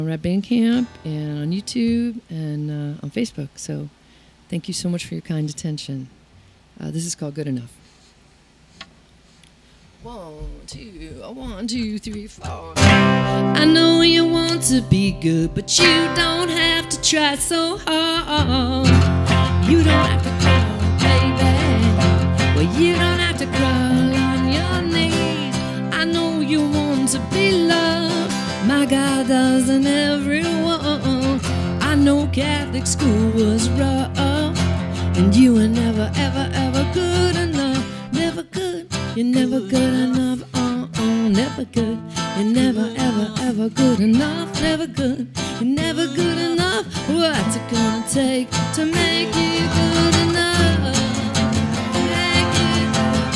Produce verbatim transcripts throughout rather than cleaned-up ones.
Red Bandcamp and on YouTube and uh, on Facebook. So thank you so much for your kind attention. Uh, this is called Good Enough. One, two, one, two, three, four. I know you want to be good, but you don't have to try so hard. You don't have to crawl, baby. Well, you don't have to crawl on your knees. I know you want to be loved. My God doesn't everyone. I know Catholic school was rough, and you were never, ever, ever good enough. Never good. You're never good enough, uh, uh, never good. You're never, ever, ever good enough, never good. You're never good enough. What's it gonna take to make you good enough? Make you good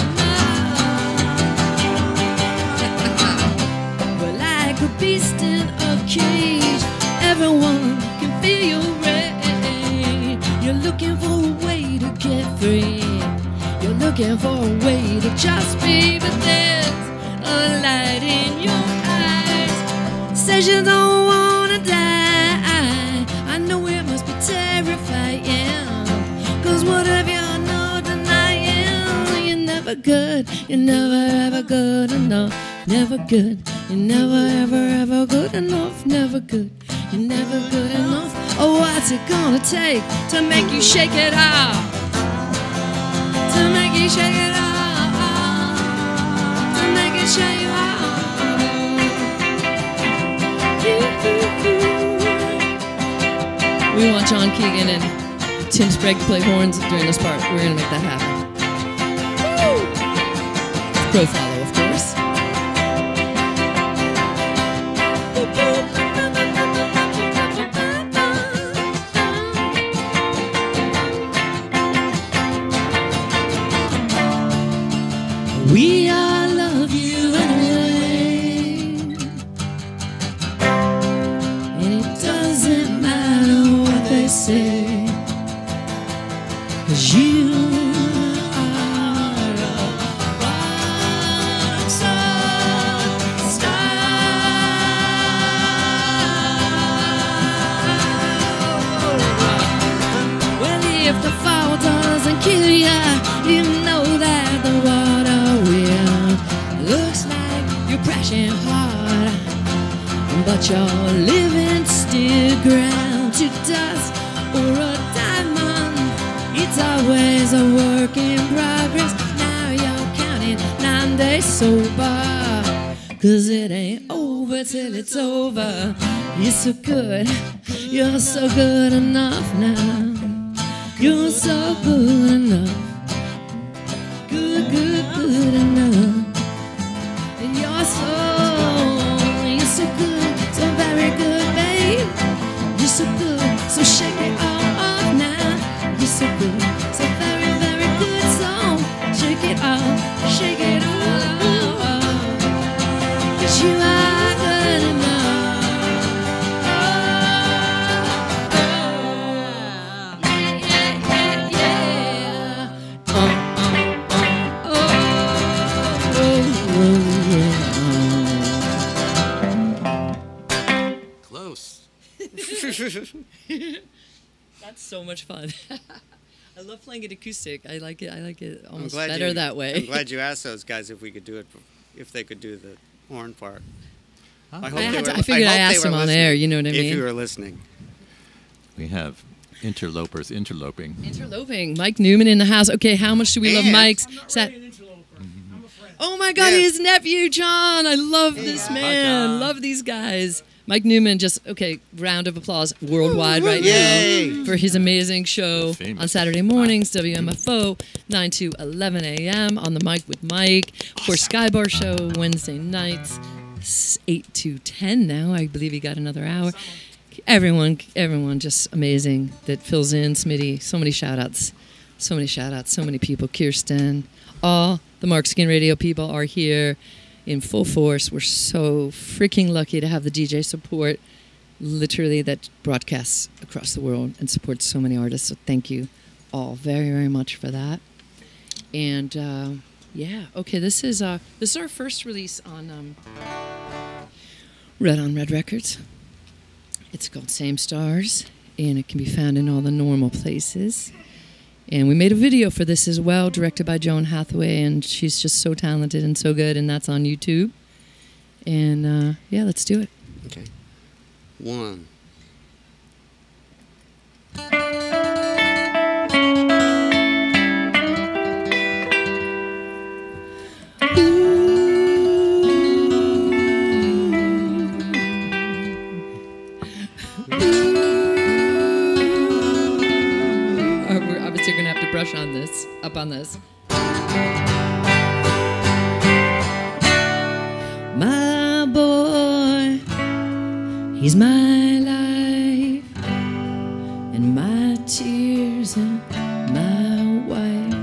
enough. We're like a beast in a cage. Everyone can feel your rage. You're looking for a way to get free. You're looking for a way to just be, but there's a light in your eyes. Says you don't wanna die. I know it must be terrifying, cause what have you no denying? You're never good, you're never ever good enough. Never good, you're never ever ever good enough. Never good, you're never good enough. Oh, what's it gonna take to make you shake it off? To make you shake it off, to make it shake you off. We want John Keegan and Tim Sprague to play horns during this part. We're gonna make that happen. Pro follow, of course. We all love you anyway, and it doesn't matter what they say, 'cause you are a rock star. Well, if the fall doesn't kill ya, you know that the water looks like you're crashing hard, but you're living still, ground to dust or a diamond. It's always a work in progress. Now you're counting nine days sober, 'cause it ain't over till it's over. You're so good, you're so good enough now. You're so good enough. Good, good, good enough. And you're so, you're so good, so very good, babe. You're so good, so shake it all off now. You're so good, so very, very good, so shake it off, shake it all off. 'Cause you are good enough. That's so much fun. I love playing it acoustic. I like it. I like it almost better you, that way. I'm glad you asked those guys if we could do it, if they could do the horn part. Oh. I, hope I, they were, to, I figured I, I asked them on air. You know what I mean? If you were listening. We have interlopers interloping. Interloping. Mike Newman in the house. Okay, how much do we and love Mike's? I'm not Sa- really an interloper. Mm-hmm. I'm a friend. Oh my God, yes. his nephew John. I love hey, this man. Hi, love these guys. Mike Newman, just, okay, round of applause worldwide right Yay. now for his amazing show on Saturday mornings, W M F O, nine to eleven a.m. on the Mic with Mike. Of course, Skybar Show, Wednesday nights, eight to ten now. I believe he got another hour. Everyone, everyone just amazing that fills in. Smitty, so many shout-outs, so many shout-outs, so many people. Kirsten, all the Mark Skin Radio people are here in full force. We're so freaking lucky to have the D J support, literally, that broadcasts across the world and supports so many artists. So thank you all very, very much for that. And uh, yeah, okay, this is uh, this is our first release on um, Red on Red Records. It's called Same Stars, and it can be found in all the normal places. And we made a video for this as well, directed by Joan Hathaway, and she's just so talented and so good, and that's on YouTube. And uh, yeah, let's do it. Okay. One. Obviously, you're gonna have to brush on this, up on this. My boy, he's my life, and my tears and my wife.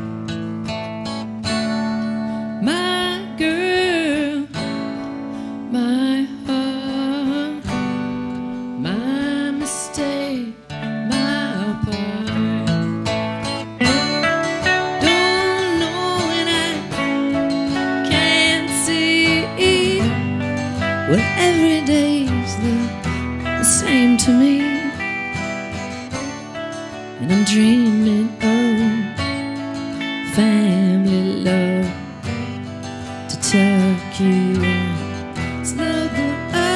My girl, my heart, my mistake, my part. Don't know when I can't see. Well, every day's the, the same to me, and I'm dreaming of family love to tuck you in, snuggle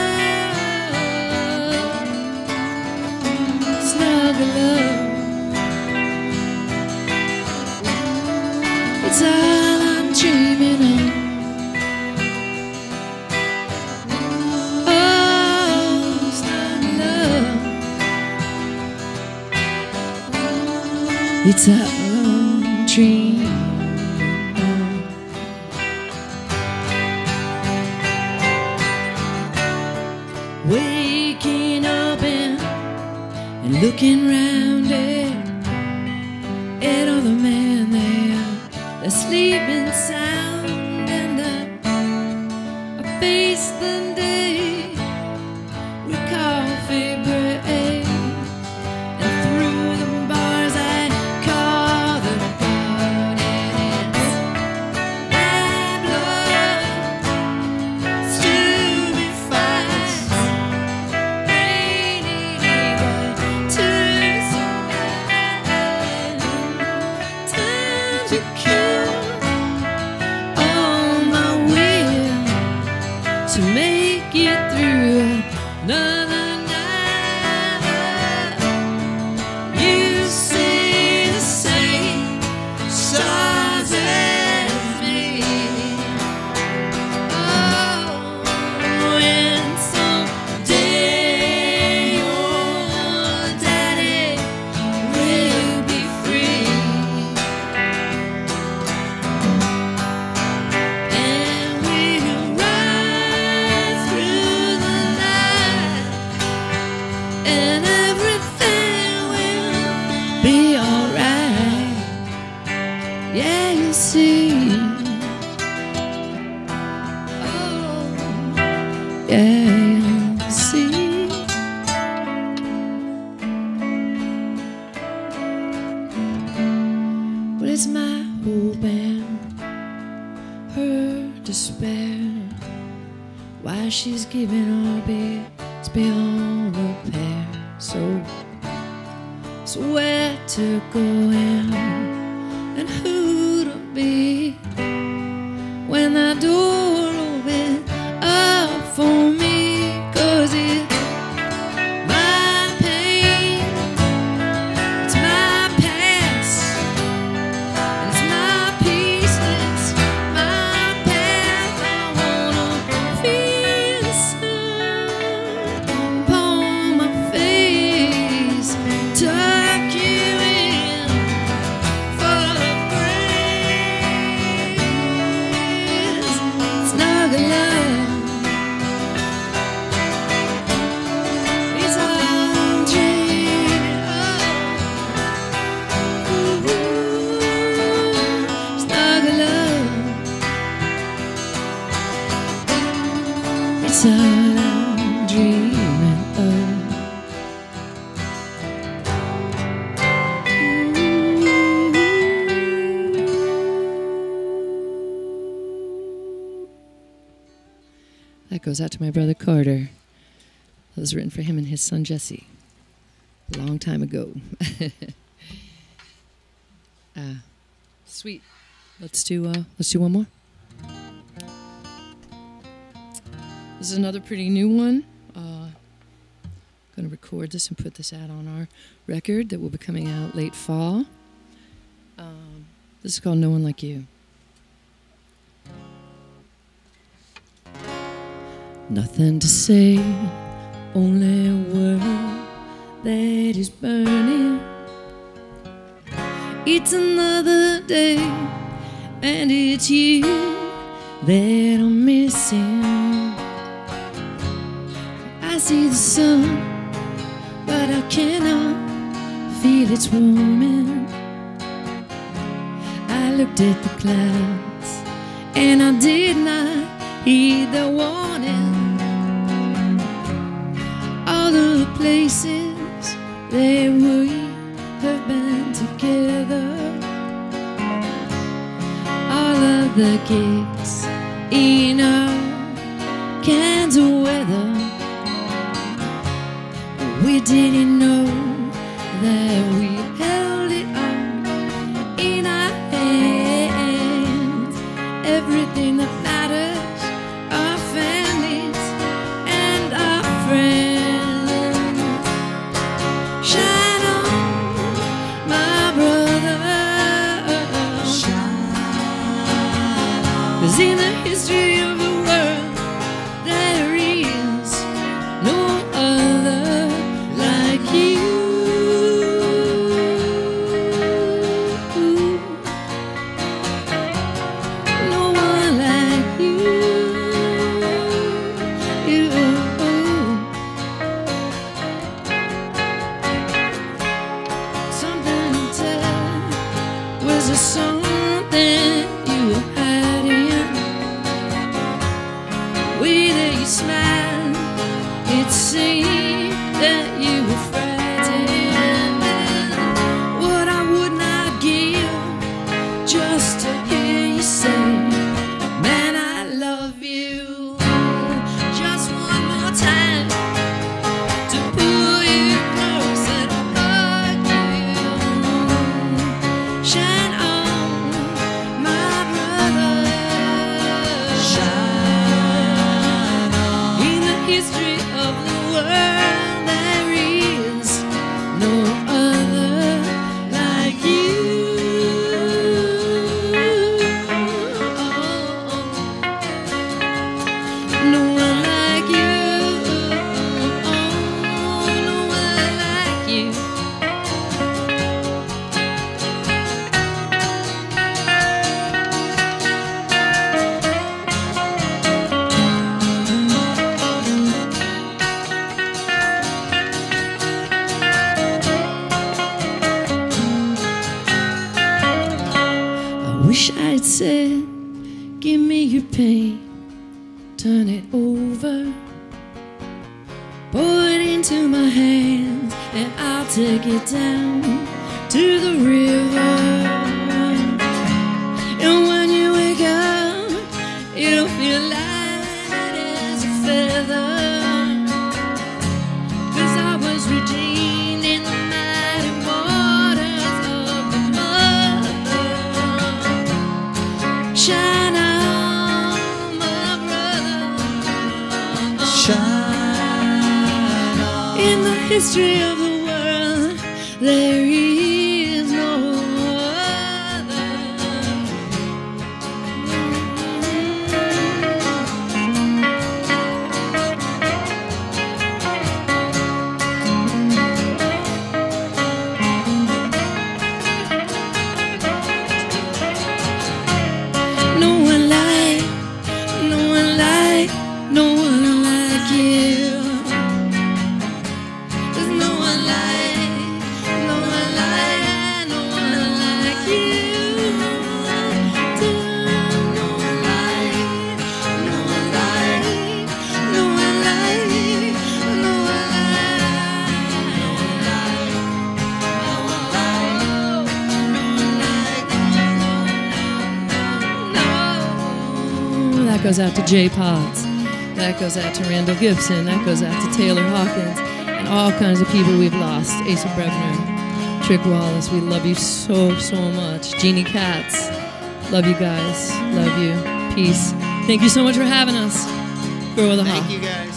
up, snuggle up. It's all I'm dreaming of. It's a dream. Waking up and, and looking round at, at all the men there, they're sleeping sound, and I, I face the day with coffee break. To make it through another night, you see the same stars as me. Oh, and someday your daddy will be free, and we'll ride through the night, and everything will be alright. Yeah, you see. Oh, yeah, you see. But it's my hope and her despair, why she's giving up, it's beyond repair. So, so where to go and, and who to be when that door opens up for me? 'Cause it's my pain, it's my past, and it's my peace, it's my path. I wanna feel the sun upon my face, tuck you in full of grace, snuggle up. It's all I'm dreaming of. Ooh, snuggle up. It's all I'm dreaming of. That goes out to my brother Carter. It was written for him and his son Jesse a long time ago. uh, sweet. Let's do uh, let's do one more. This is another pretty new one. Uh, going to record this and put this out on our record that will be coming out late fall. Um, this is called No One Like You. Nothing to say, only a word that is burning. It's another day, and it's you that I'm missing. I see the sun, but I cannot feel its warming. I looked at the clouds, and I did not heed the warning. All the places that we have been together, all of the gifts in our cans of weather. We didn't know that we held it all in our hands. Everything that matters, our families and our friends. Shine on, my brother. Shine on. 'Cause in the history of the world, there is no other like you. No one like you. You. Something to tell. Was there something you were hiding? Way that you smiled, it seemed that you were frightened. What I would not give just to hear you say, man, I love you. Just one more time to pull you close and hug you. Shine on, my brother. Shine on. In the history of the world, there is no other like you. No one like you. No one like you. I wish I'd said, give me your pain, turn it over, pour it into my hands, and I'll take it down to the river. And when you wake up, it'll feel light as a feather. 'Cause I was redeemed in the mighty waters of the mother. Shine on, my brother. Shine on. In the history of the world, there is no other. No one like, no one like, no one like you. There's no one like, no one like, no one like you. No one like, no one like, no one like, no one like, no one like. That goes out to Jay Potts. That goes out to Randall Gibson. That goes out to Taylor Hawkins. And all kinds of people we've lost. Asa Brebner, Trick Wallace, we love you so, so much. Jeannie Katz, love you guys. Love you. Peace. Thank you so much for having us. Girl with a Hawk. Thank you, guys.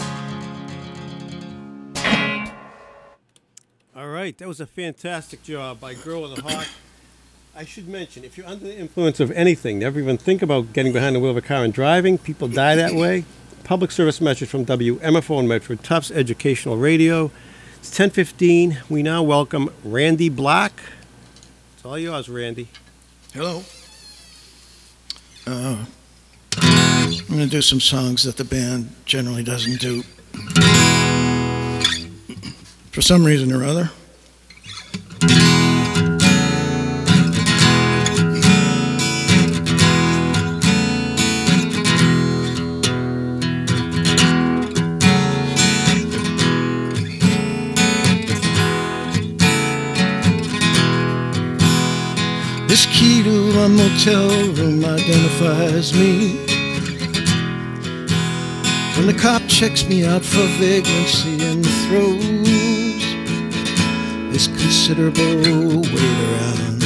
All right, that was a fantastic job by Girl with a Hawk. I should mention, if you're under the influence of anything, never even think about getting behind the wheel of a car and driving. People die that way. Public service message from W M F O and Medford Tufts Educational Radio. It's ten fifteen. We now welcome Randy Black. It's all yours, Randy. Hello. Uh, I'm going to do some songs that the band generally doesn't do. For some reason or other. This key to a motel room identifies me. When the cop checks me out for vagrancy and throws this considerable weight around.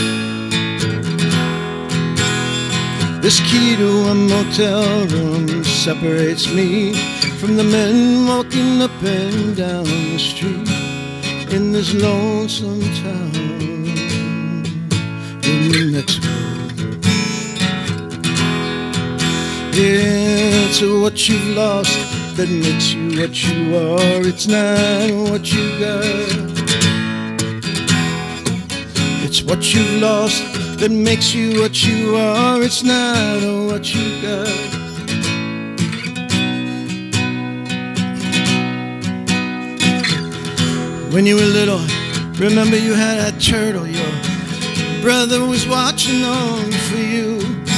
This key to a motel room separates me from the men walking up and down the street in this lonesome town in New Mexico. Yeah, it's what you've lost that makes you what you are. It's not what you got. It's what you've lost that makes you what you are. It's not what you got. When you were little, remember you had that turtle. Your brother was watching on for you.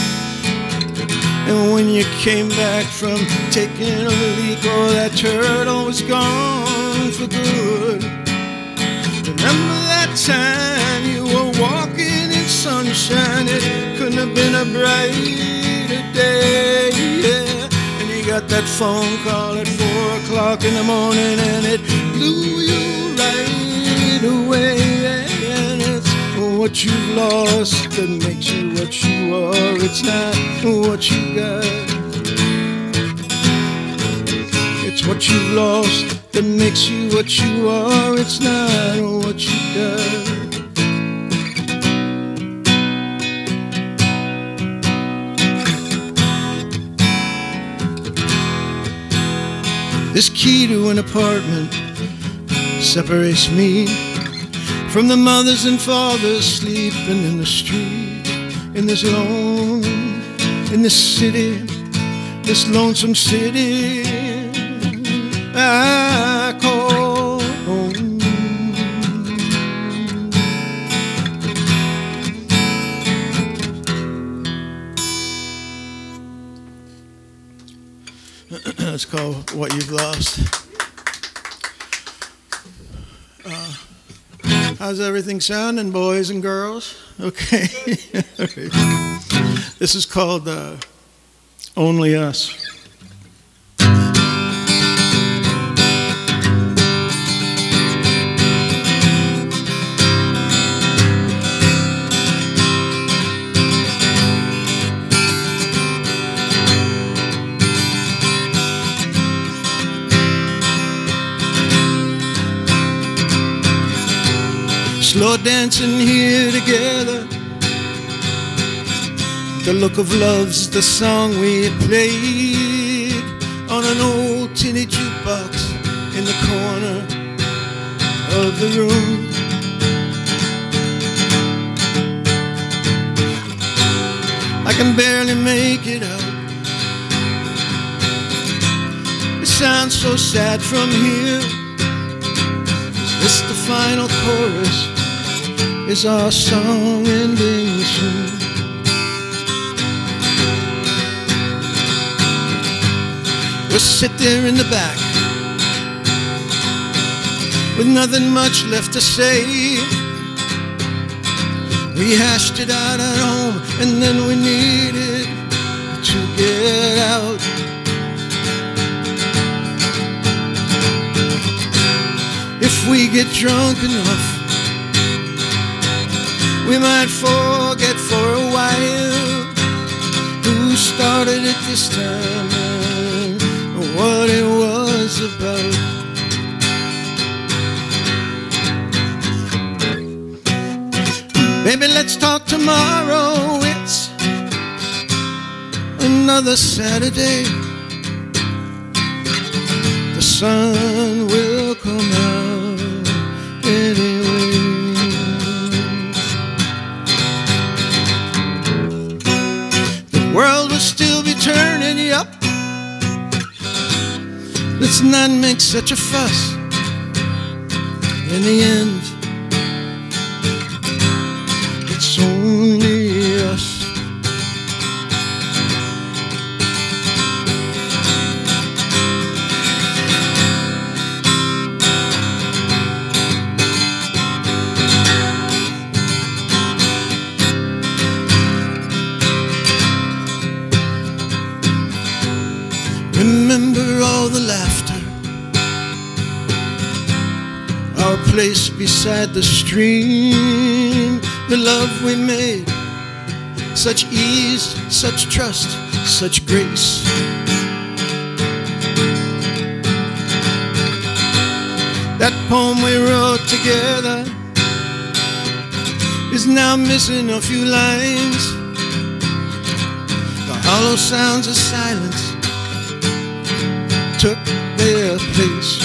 And when you came back from taking a leak, oh, that turtle was gone for good. Remember that time you were walking in sunshine? It couldn't have been a brighter day, yeah. And you got that phone call at four o'clock in the morning, and it blew you right away, yeah. And it's what you've lost that makes you what you are. It's not what you got. It's what you've lost that makes you what you are. It's not what you got. This key to an apartment separates me from the mothers and fathers sleeping in the street, in this lone, in this city, this lonesome city I call home. It's called What You've Lost. Uh, How's everything sounding, boys and girls? Okay. This is called uh, Only Us. Slow dancing here together. The look of love's the song we played on an old tinny jukebox in the corner of the room. I can barely make it out. It sounds so sad from here. Is this the final chorus? Is our song ending soon? We'll sit there in the back with nothing much left to say. We hashed it out at home, and then we needed to get out. if we get drunk enough, we might forget for a while who started it this time and what it was about. Baby, let's talk tomorrow. It's another Saturday. The sun will come out anyway. The world will still be turning, yup. Let's not make such a fuss. In the end, it's only us. Remember all the laughter, our place beside the stream, the love we made, such ease, such trust, such grace. That poem we wrote together is now missing a few lines. The hollow sounds of silence took their place.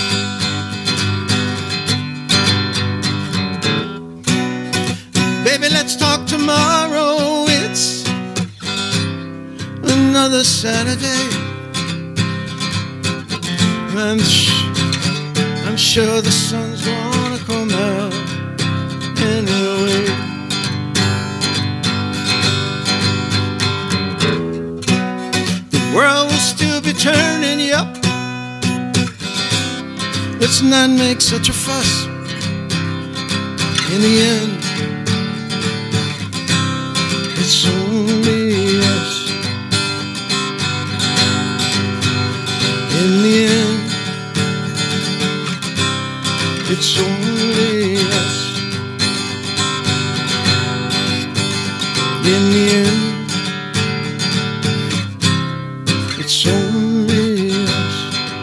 Baby, let's talk tomorrow. It's another Saturday. I'm, sh- I'm sure the sun's gonna come out anyway. The world will still be turning, yup. Let's not make such a fuss. In the end, it's only us. In the end, it's only us. In the end, it's only us.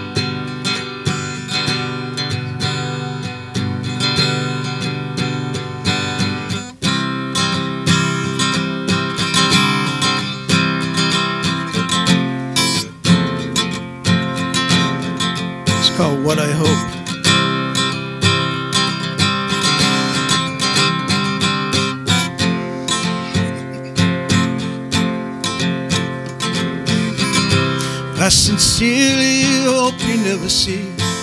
Called What I Hope. I sincerely hope you never see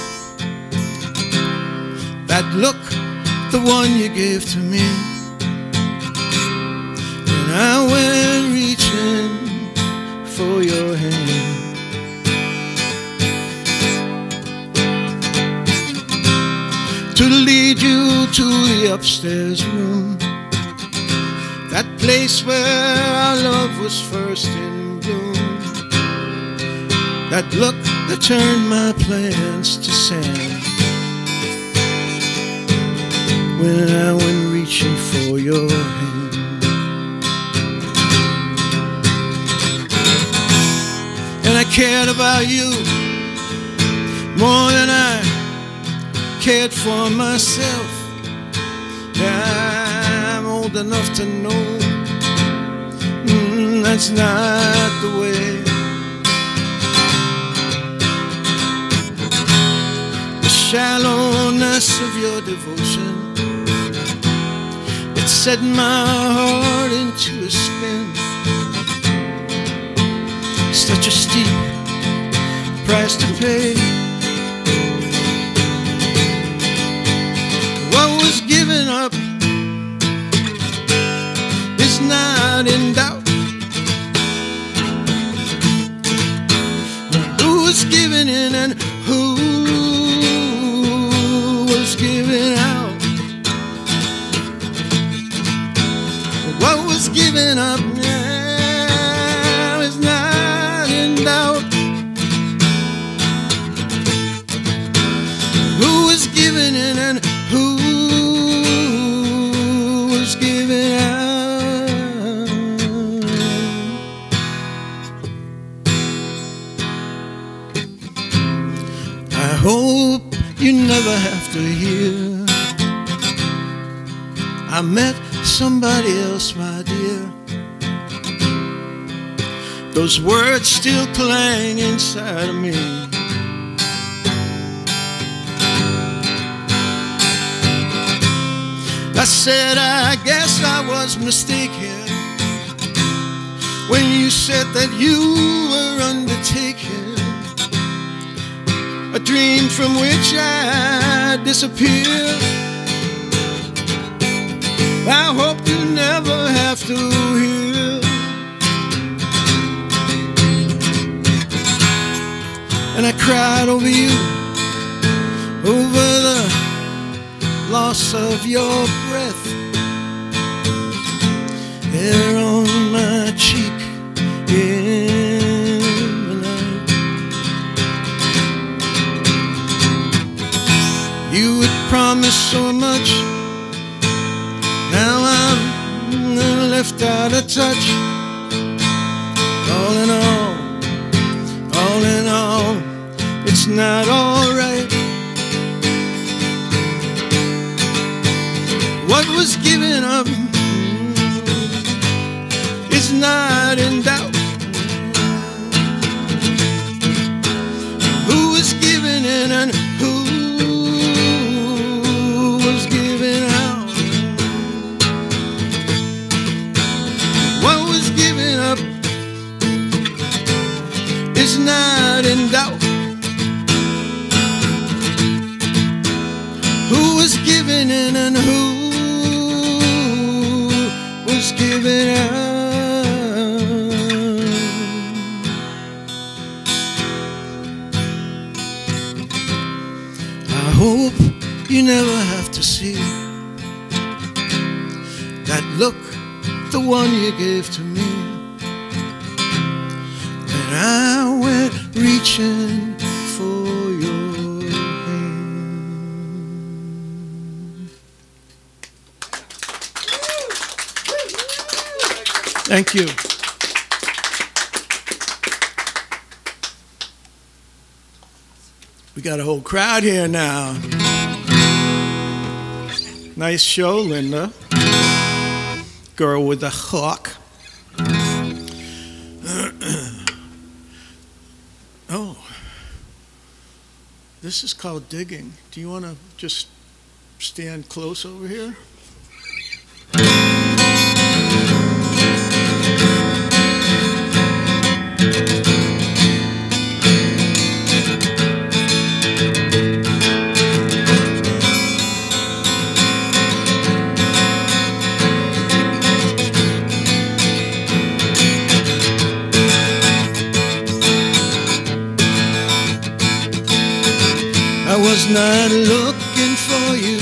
that look, the one you gave to me when I went reaching for your hand. To lead you to the upstairs room, that place where our love was first in bloom. That look that turned my plans to sand when I went reaching for your hand. And I cared about you more than I cared for myself. I'm old enough to know mm, that's not the way. The shallowness of your devotion, it set my heart into a spin. Such a steep price to pay. What was given up is not in doubt. Who was given in and who was given out? What was given up now is not in doubt. here. I met somebody else, my dear. Those words still clang inside of me. I said, I guess I was mistaken when you said that you were undertaking a dream from which I disappeared. I hope you never have to hear. And I cried over you, over the loss of your breath, hair on my cheek in the night. You had promised so much, now I'm left out of touch. All in all, all in all, it's not alright. What was given up is not in doubt. Who was given in and who was given out? What was given up is not in doubt. Who was given in and who was given out? I hope you never have to see that look, the one you gave to me when I went reaching for your hand. Thank you. We got a whole crowd here now. Nice show, Linda. Girl with the hawk. Oh, this is called digging. Do you want to just stand close over here? I was not looking for you.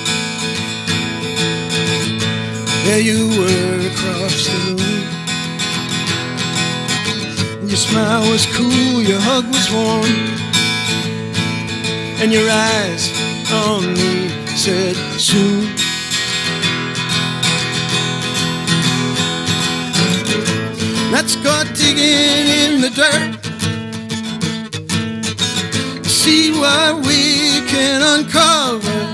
There you were across the room. Your smile was cool, your hug was warm, and your eyes on me said soon. Let's go digging in the dirt, see what we can uncover.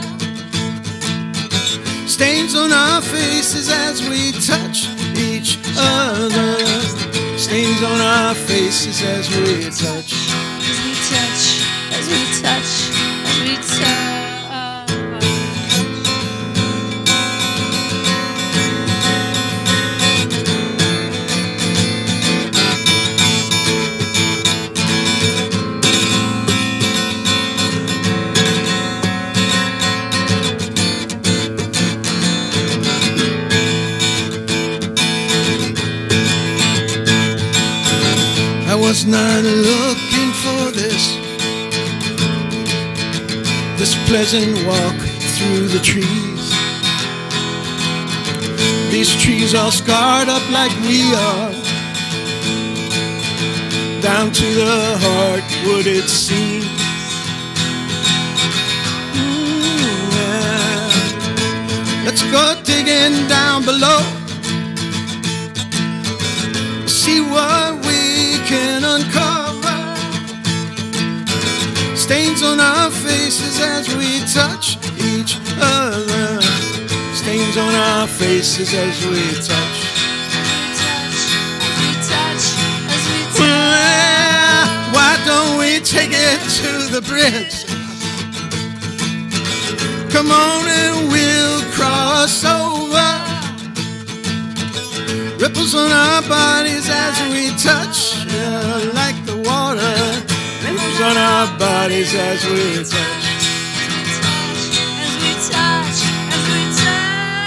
Stains on our faces as we touch each other. Stains on our faces as we touch. As we touch, as we touch, as we touch. I was not looking for this, this pleasant walk through the trees. These trees all scarred up like we are, down to the heart would it seem. Mm, yeah. Let's go digging down below, see what we can uncover. Stains on our faces as we touch each other, stains on our faces as we touch. Well, why don't we take it to the bridge? Come on and we'll cross over. Ripples on our bodies as we touch, yeah, like the water. Ripples on our bodies as we touch. As we touch, as we touch.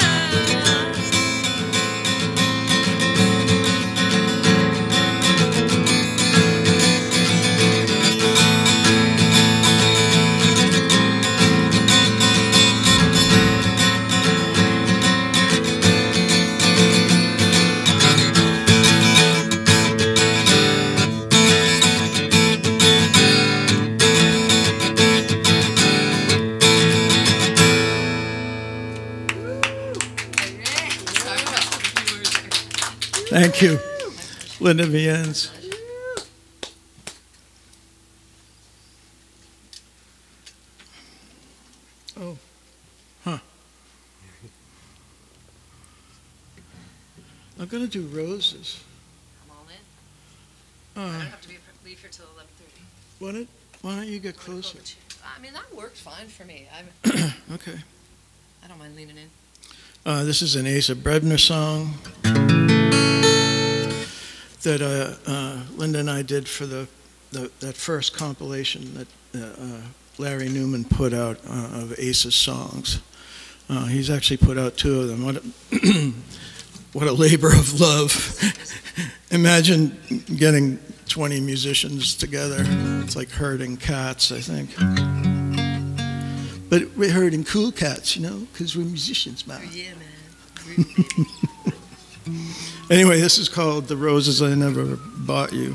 Thank you, Linda Viens. Oh, huh. I'm gonna do roses. I'm all in. Uh, I don't have to be, leave here till eleven thirty. why don't Why don't you get closer? I mean, that works fine for me. I'm, Okay. I don't mind leaning in. Uh, this is an Asa Brebner song that uh, uh, Linda and I did for the, the that first compilation that uh, uh, Larry Newman put out uh, of Asa's songs. Uh, he's actually put out two of them. What a, what a labor of love. Imagine getting twenty musicians together. It's like herding cats, I think. But we're herding cool cats, you know, because we're musicians, man. Yeah, man. Anyway, this is called The Roses I Never Bought You.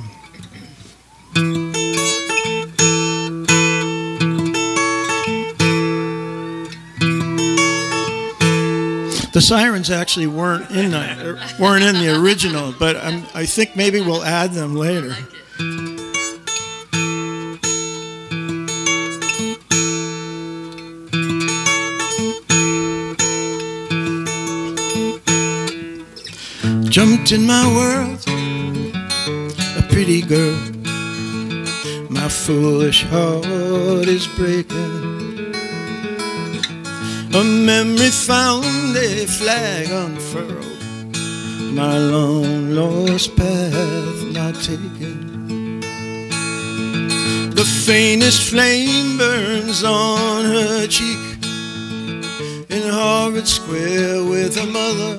The sirens actually weren't in the, weren't in the original, but I'm, I think maybe we'll add them later. I like it. Jumped in my world, a pretty girl. My foolish heart is breaking. A memory found, a flag unfurled. My long lost path not taken. The faintest flame burns on her cheek. In Harvard Square with her mother.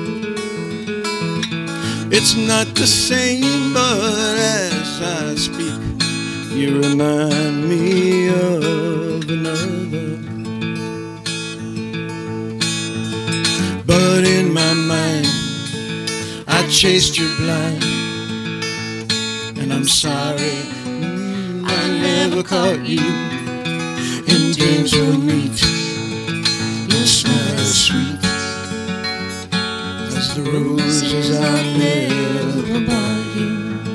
It's not the same, but as I speak, you remind me of another. But in my mind, I chased you blind, and I'm sorry mm, I never caught you. In dreams we'll meet, your smile is sweet. The roses I never bought you.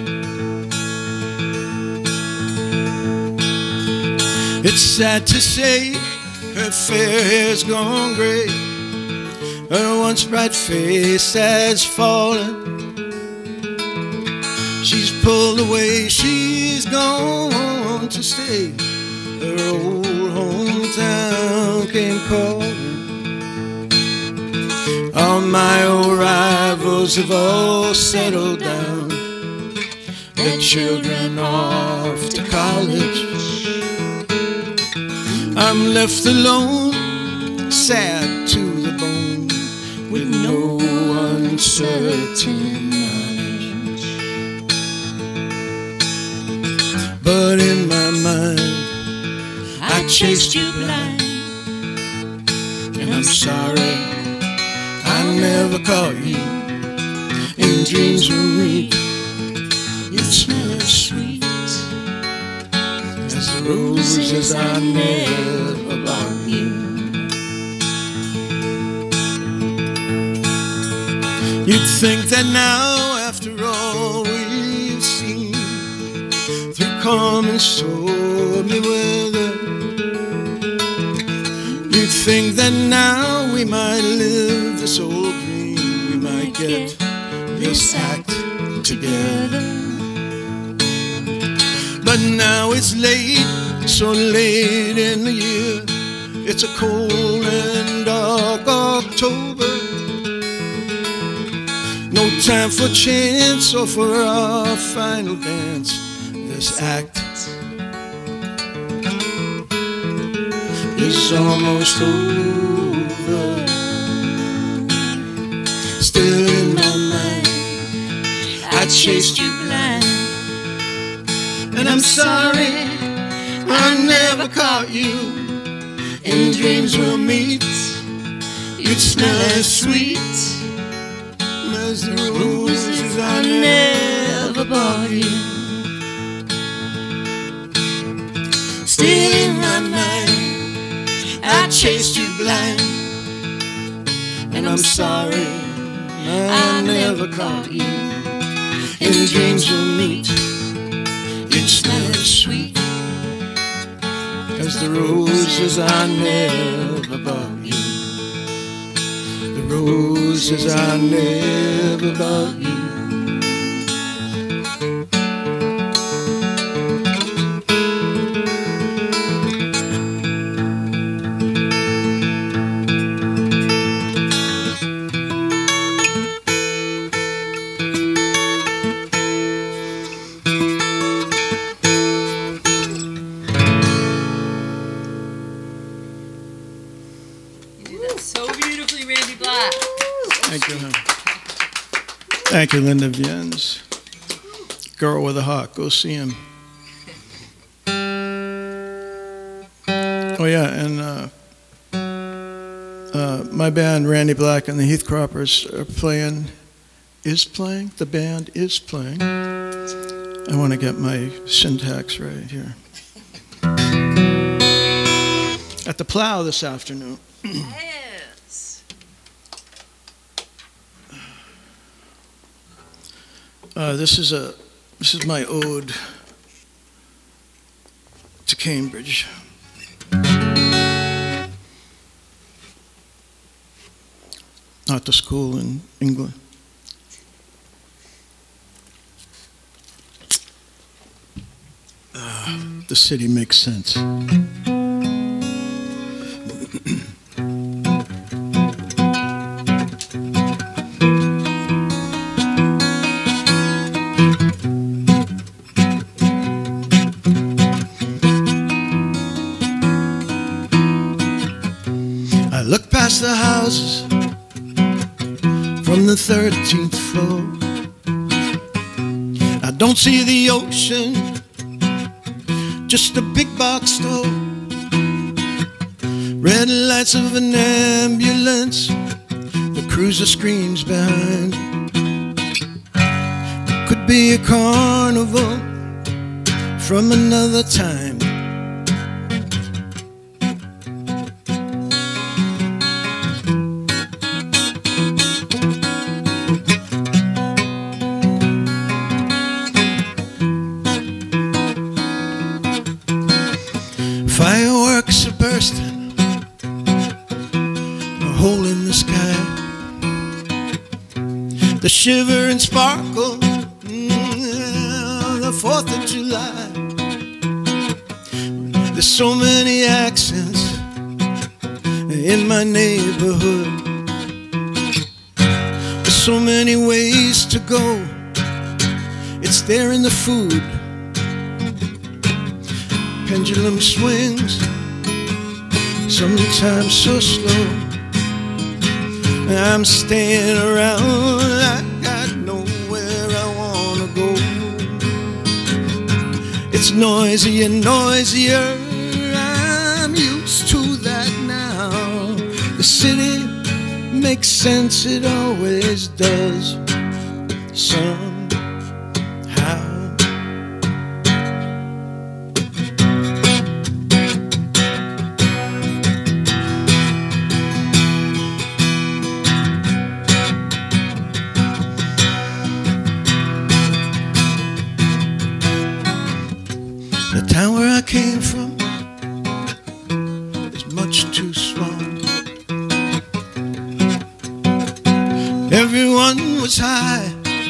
It's sad to say her fair hair's gone gray. Her once bright face has fallen. She's pulled away, she's gone to stay. Her old hometown came calling. All my old rivals have all settled down. Their children off to college. I'm left alone, sad to the bone, with no uncertain knowledge. But in my mind, I chased you blind, and I'm sorry I never caught you. In dreams we'll meet, you smell as sweet as the roses I never bought you. You'd think that now, after all we've seen, through calm and stormy weather, you'd think that now we might live this old dream, we might get this act together. But now it's late, so late in the year. It's a cold and dark October. No time for chance or for our final dance. This act is almost over. Still in my mind, I chased you blind. And I'm sorry I never caught you. In dreams we'll meet, you'd smell as sweet as the roses I never bought you. Still in my mind, I chased you blind. And I'm sorry I never caught you. In dreams we'll meet, you'd smell as sweet as the roses I never bought you. The roses I never bought you. So beautifully, Randy Black. Thank you, hon. Thank you, Linda Viennes. Girl with a Hawk, go see him. Oh yeah, and uh, uh, my band, Randy Black and the Heathcroppers, are playing, is playing, the band is playing. I want to get my syntax right here. At the Plow this afternoon. Yes. Uh, this is a this is my ode to Cambridge. Not to school in England. Uh, the city makes sense. I look past the houses from the thirteenth floor. I don't see the ocean, just a big box store. Red lights of an ambulance, the cruiser screams behind. It could be a carnival from another time. Fireworks are bursting, a hole in the sky. The shiver and sparkle, mm, the fourth of July. There's so many accents in my neighborhood. There's so many ways to go. It's there in the food. Pendulum swings, sometimes so slow. I'm staying around, I got nowhere I wanna go. It's noisy and noisier, I'm used to that now. The city makes sense, it always does, somehow. The town where I came from is much too small. was high,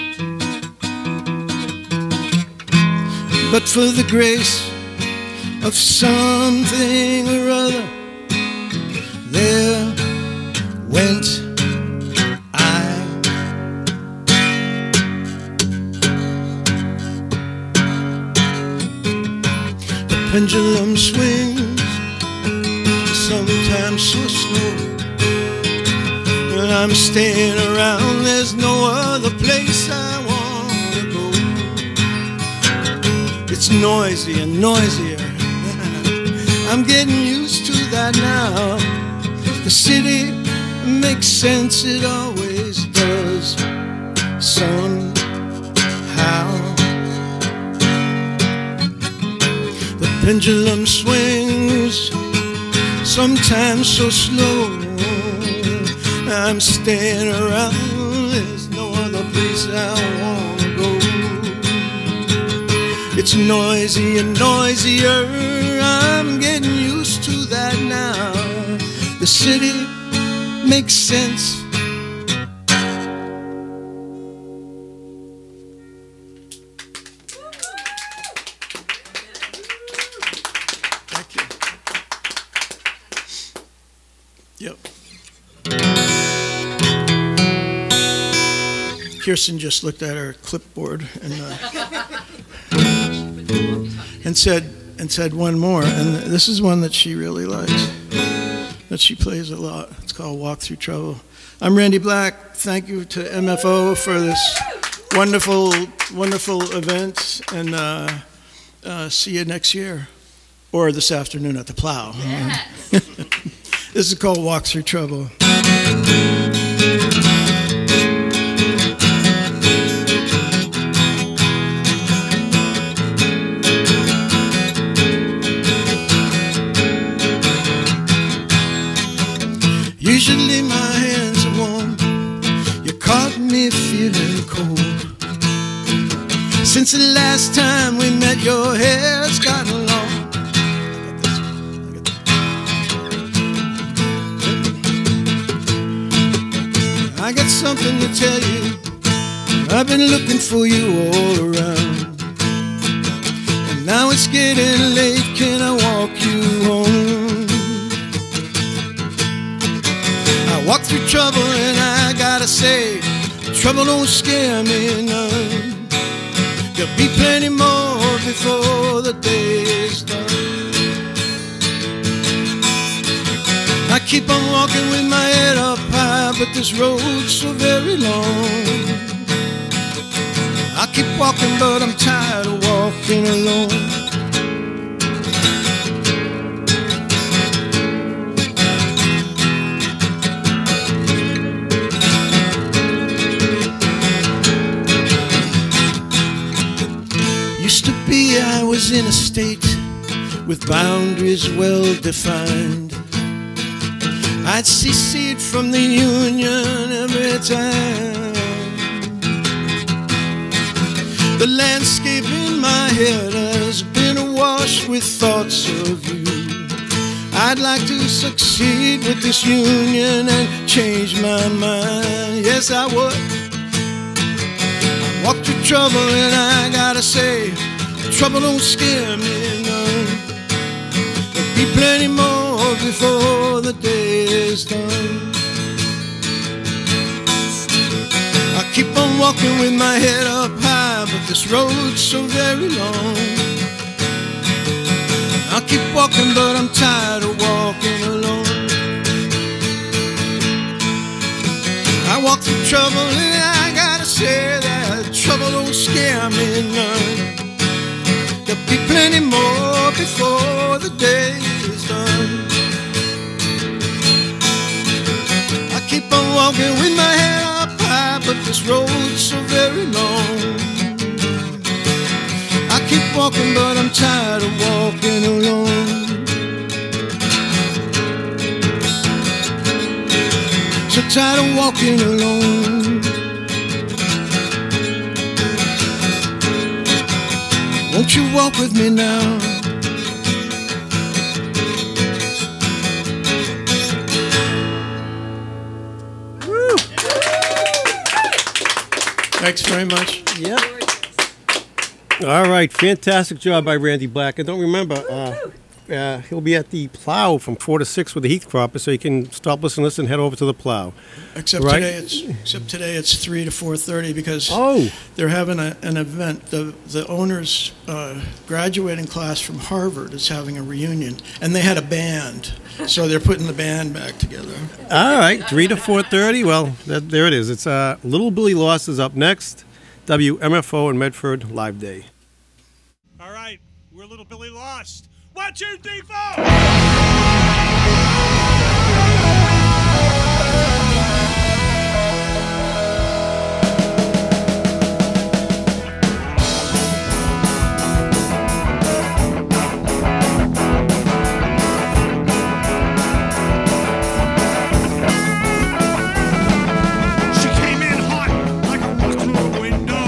but for the grace of something or other, there went I. The pendulum swings, sometimes so slow. When I'm staying around, there's no other place I want to go. It's noisy and noisier. I'm getting used to that now. The city makes sense, it always does, somehow. The pendulum swings, sometimes so slow. I'm staying around, there's no other place I want to go. It's noisy and noisier, I'm getting used to that now. The city makes sense. Thank you. Yep. Kirsten just looked at her clipboard and uh, and said and said one more, and this is one that she really likes, that she plays a lot. It's called Walk Through Trouble. I'm Randy Black. Thank you to M F O for this wonderful, wonderful event, and uh, uh, see you next year, or this afternoon at the Plow. Yes. This is called Walk Through Trouble. Usually my hands are warm, you caught me feeling cold. Since the last time we met, your hair's gotten long. I got something to tell you, I've been looking for you all around. And now it's getting late, can I walk you home? Walk through trouble and I gotta say, trouble don't scare me none. There'll be plenty more before the day is done. I keep on walking with my head up high, but this road's so very long. I keep walking but I'm tired of walking alone. I was in a state with boundaries well defined. I'd secede from the Union every time. The landscape in my head has been awash with thoughts of you. I'd like to succeed with this union and change my mind. Yes, I would. I walked through trouble and I gotta say, trouble don't scare me none. There'll be plenty more before the day is done. I keep on walking with my head up high, but this road's so very long. I keep walking but I'm tired of walking alone. I walk through trouble and I gotta say that trouble don't scare me none. There'll be plenty more before the day is done. I keep on walking with my head up high, but this road's so very long. I keep walking, but I'm tired of walking alone. So tired of walking alone. Won't you walk with me now? Thanks very much. Yep. All right, fantastic job by Randy Black. And don't remember, uh, uh, he'll be at the Plow from four to six with the Heath Cropper, so you can stop listening, listen, head over to the Plow. Except Right. today, it's except today it's three to four thirty because Oh, they're having a, an event. The the owner's uh, graduating class from Harvard is having a reunion, and they had a band, so they're putting the band back together. all right, three to four thirty. Well, that, there it is. It's uh, Little Billy Lost is up next. W M F O in Medford Live Day. All right, we're Little Billy Lost. One, two, three, four. She came in hot like a rock through a window.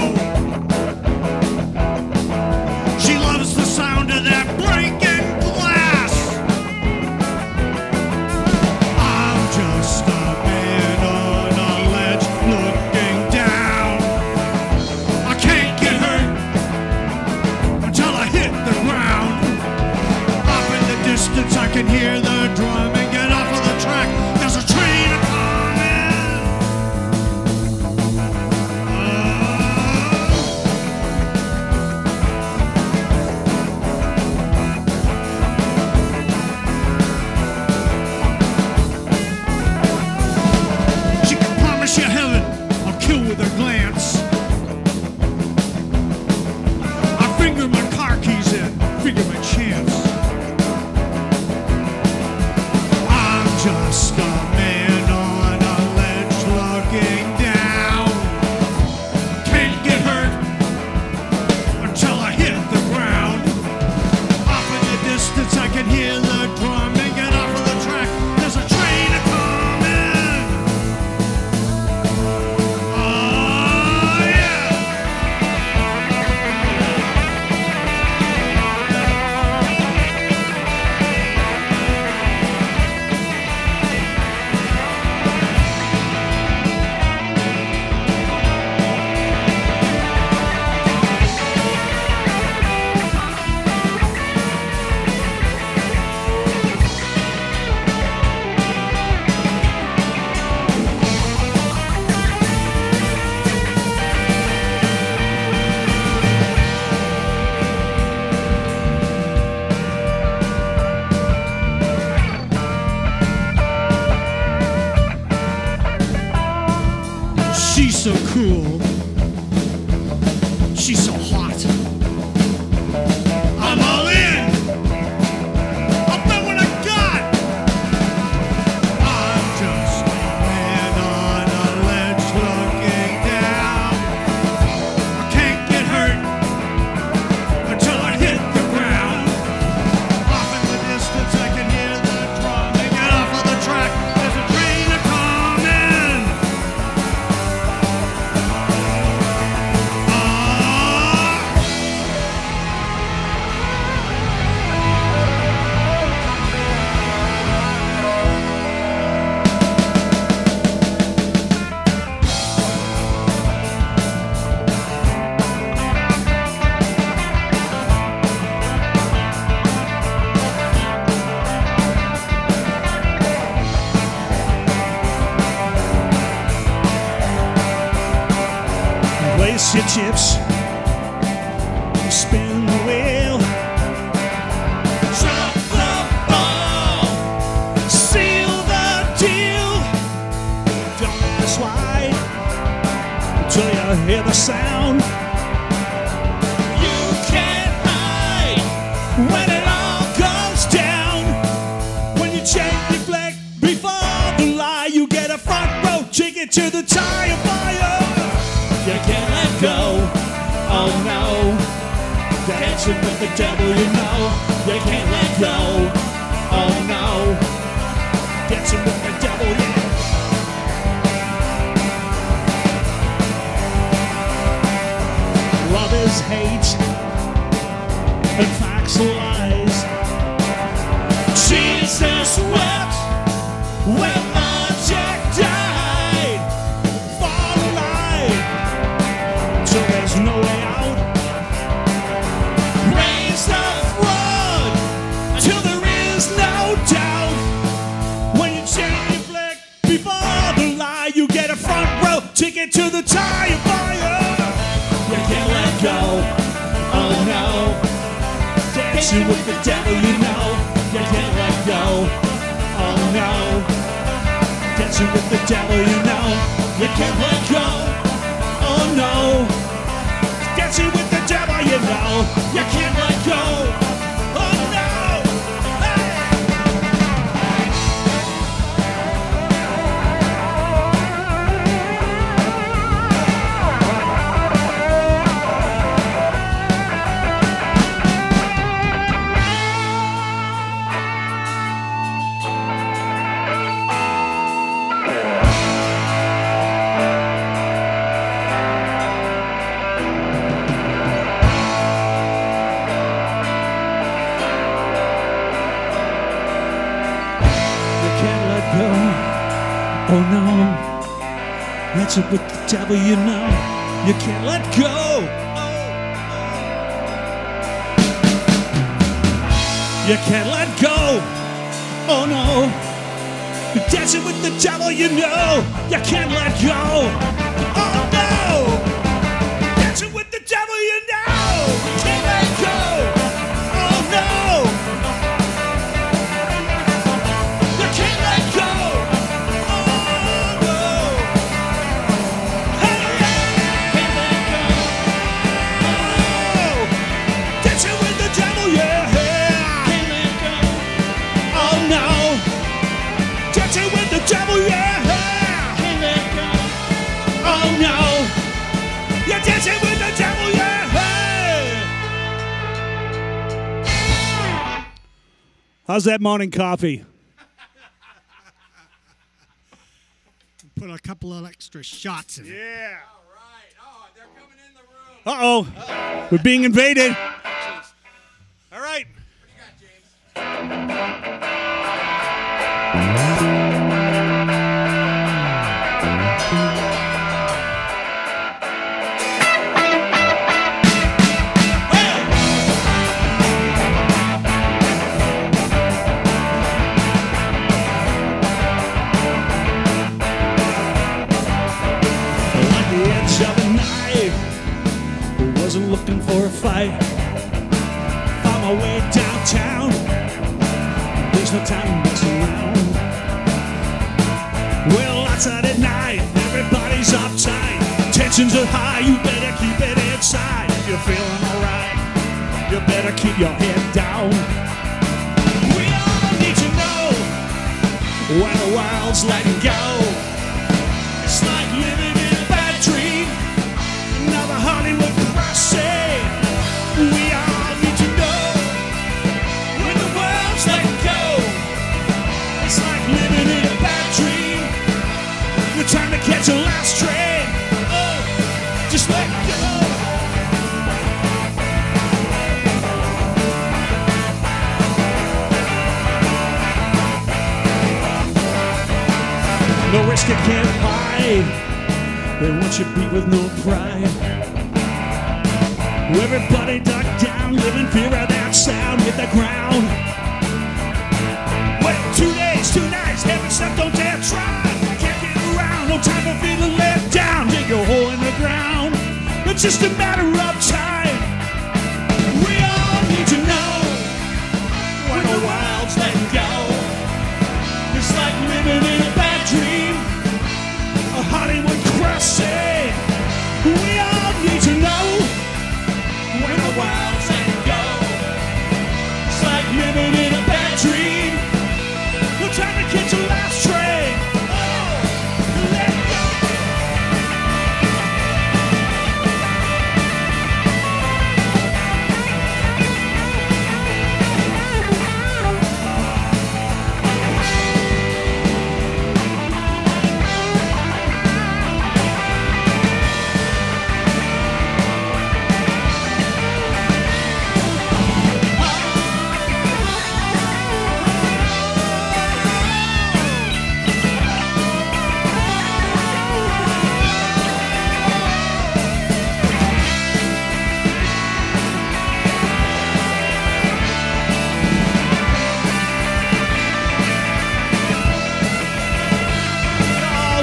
She loves the sound of that breaking glass. I'm just a man on a ledge looking down. I can't get hurt until I hit the ground. Off in the distance I can hear the drum and get off of the track. There's a train a coming. Oh. She can promise you heaven, I'll kill with her glance. I finger my car keys in, figure my chance. I'm just a man on a ledge looking down. Can't get hurt until I hit the ground. Off in the distance I can hear the drum and get off of the track. There's a train a coming. Oh yeah. She's so cool. She's so hot. I'm all in. I'll bet what I got. I'm just a man on a ledge looking down. I can't get hurt until I hit the ground. Off in the distance I can hear the drum and get off of the track. There's a train a coming. Ah. Place your chips, spin the wheel, drop the ball, seal the deal. Don't ask why until you hear the sound. You can't hide when it all goes down. When you check your flag before the lie, you get a front row ticket to the tire fire. You can't let go, oh no. Dancing with the devil, you know. You can't let go, oh no. Dancing with the devil, yeah. Love is hate, and facts are lies. Jesus wept when my Jack died. For the light Before the lie, you get a front row ticket to the tire fire. You can't let go, oh no. Dancing with the devil, you know. You can't let go, oh no. Dancing with the devil, you know. You can't let go, oh no. Dancing with the devil, you know. You can't let go, oh no. Hey! Oh no, that's it with the devil, you know. You can't let go. Oh, oh. You can't let go. Oh no, you're dancing with the devil, you know. You can't let go. Oh no, dancing with the devil, you know. You can't let go. Oh no. You can't let go. Devil, yeah! Can't let go. Oh no! You're dancing with the devil, yeah! How's that morning coffee? Put a couple of extra shots in it. Yeah. All right. Oh, they're coming in the room. Uh-oh. We're being invaded. All right. What do you got, James? Wasn't looking for a fight. Found my way downtown. There's no time to mess around. Well, outside at night, everybody's uptight. Tensions are high, you better keep it inside. If you're feeling alright, you better keep your head down. We all need to know when the world's letting go. It's like living in a bad dream. Another Hollywood say we all need to know when the world's letting go. It's like living in a bad dream. The time to catch a last train. Oh, just let go. No risk, you can't hide. They want you beat with no pride. Everybody duck down, live in fear of that sound, hit the ground. Well, two days, two nights, heaven stuff, don't dare try. Can't get around, no time for feeling let down. Dig a hole in the ground, it's just a matter of time. We all need to know when the wild's letting go. It's like living in a bad dream, a Hollywood crossing. We all need to know when the wild's letting go. It's like living in a bad dream. No time to catch a last train. Oh, let go.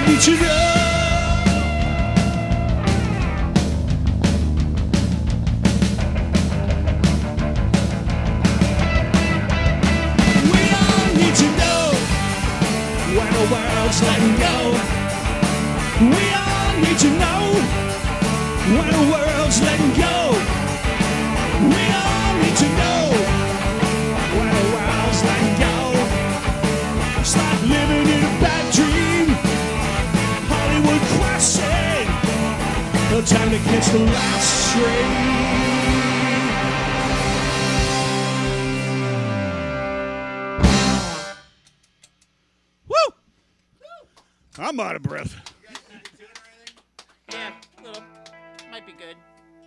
need to know. We all need to know when the world's letting go. We all need to know when the world's letting go. We all need to know when the world's letting go. Stop living in a bad dream. Hollywood crashing. No time to catch the last train. Woo! I'm out of breath. Yeah, little. Might be good.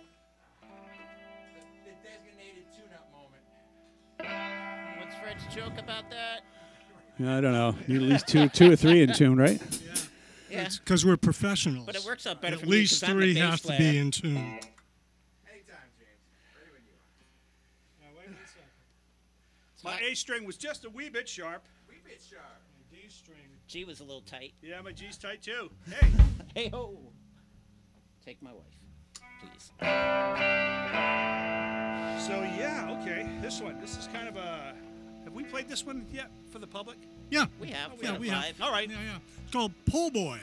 The designated tune-up moment. What's Fred's joke about that? I don't know. Need at least two, two or three in tune, right? Yeah. It's because we're professionals. But it works out better At for me least 'cause I'm the three bass have to player. be in tune. Anytime, James. Ready when you are. My A string was just a wee bit sharp. Wee bit sharp. D string. G was a little tight. Yeah, my G's tight too. Hey. Hey ho! Take my wife, please. So yeah, okay. This one. This is kind of a. Have we played this one yet for the public? Yeah. We have. Yeah, got we five. have. All right. Yeah, yeah. It's called Pull Boy.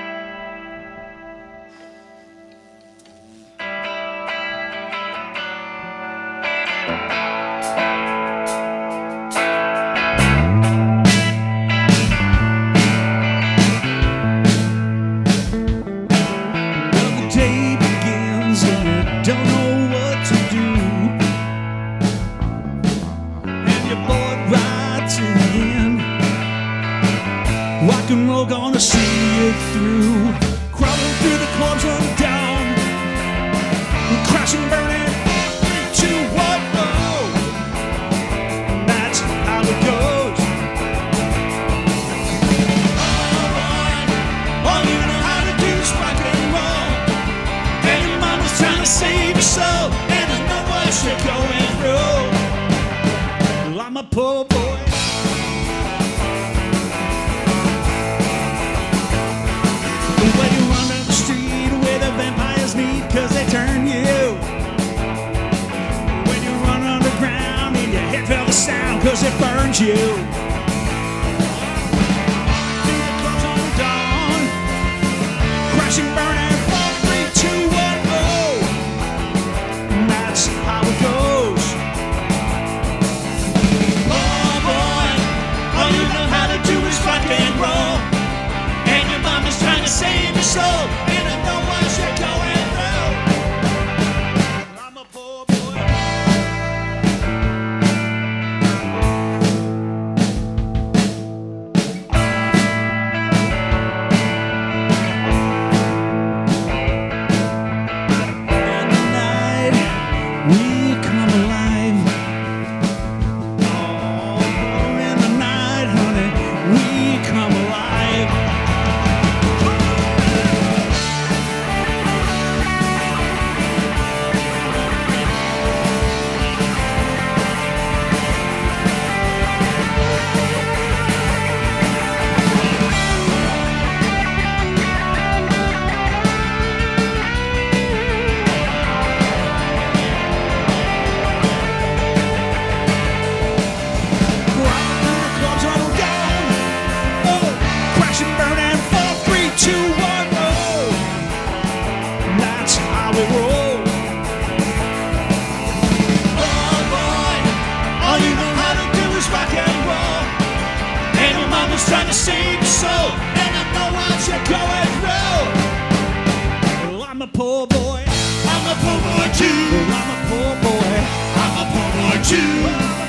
Well, the day begins and you don't know what to do. And you're bored right to the end. Rock and roll gonna see you through. Crawling through the clubs on down. Crashing, burning, three, two, one, oh. That's how it goes. All you know how to do is rock and roll. And your mama's trying to save your soul. And I know what you're going through. Well, I'm a poor boy. When you run down the street where the vampires meet, cause they turn you. When you run underground and your head felt the sound, cause it burns you. Through the clubs on dawn, crashing, burning, four, three, two, one, oh. And that's how it goes. Oh boy, all you know how to do is rock and roll. And your mama's trying to save your soul. And I know what you're going through. I'm a poor boy. In the night, we come alive. Oh, in the night, honey, we come alive. Clubs all down. Oh, crashing, burning, four, three, two, one, oh. That's how we roll. Oh boy, all you know how to do is rock and roll. And your mama's trying to save your soul. And I know what you're going through. Well, I'm a poor boy. I'm a poor boy too. Well, I'm a poor boy. I'm a poor boy too.